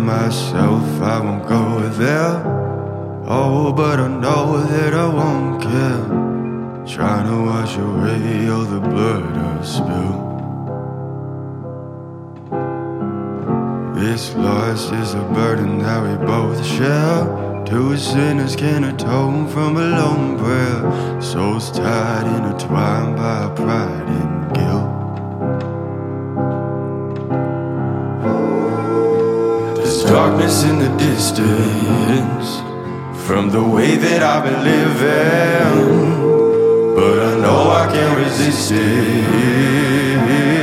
myself I won't go there. Oh, but I know that I won't care. Trying to wash away all the blood I've spilled. This loss is a burden that we both share. Two sinners can atone from a lone prayer. Souls tied, intertwined by pride and guilt. There's darkness in the distance from the way that I've been living, but I know I can't resist it.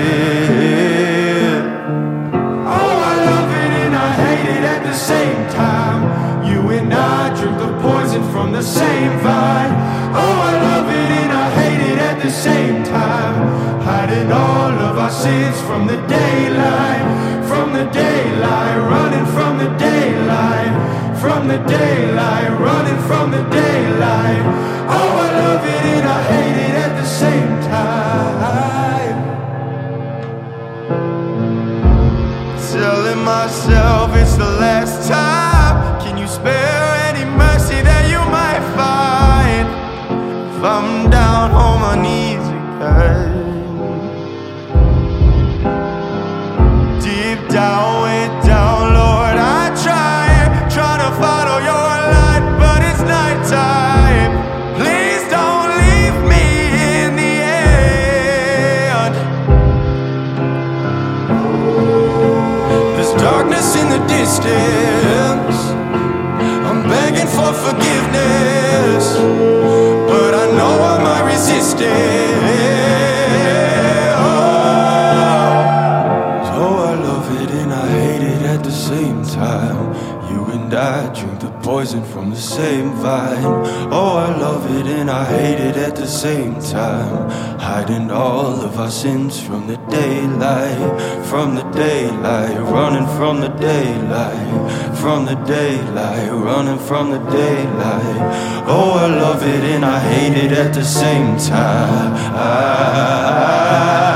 Oh, I love it and I hate it at the same time. You and I drink the poison from the same vine. Oh, I love it and I hate it at the same time. Hiding all of our sins from the daylight, from the daylight, running from the daylight, from the daylight, running from the daylight. Oh, I love it and I hate it at the same time. Telling myself it's the last time. Can you spare any mercy that you might find if I'm down on my knees again? Deep down, way down, Lord, I try to follow your light, but it's nighttime. Please don't leave me in the end. There's darkness in the distance. I'm begging for forgiveness, but I know I might resist it. Oh, so I love it and I hate it at the same time. You and I drink the poison from the same vine. Oh, I love it and I hate it at the same time. Hiding all of our sins from the daylight, from the daylight, running from the daylight, from the daylight, running from the daylight. Oh, I love it and I hate it at the same time.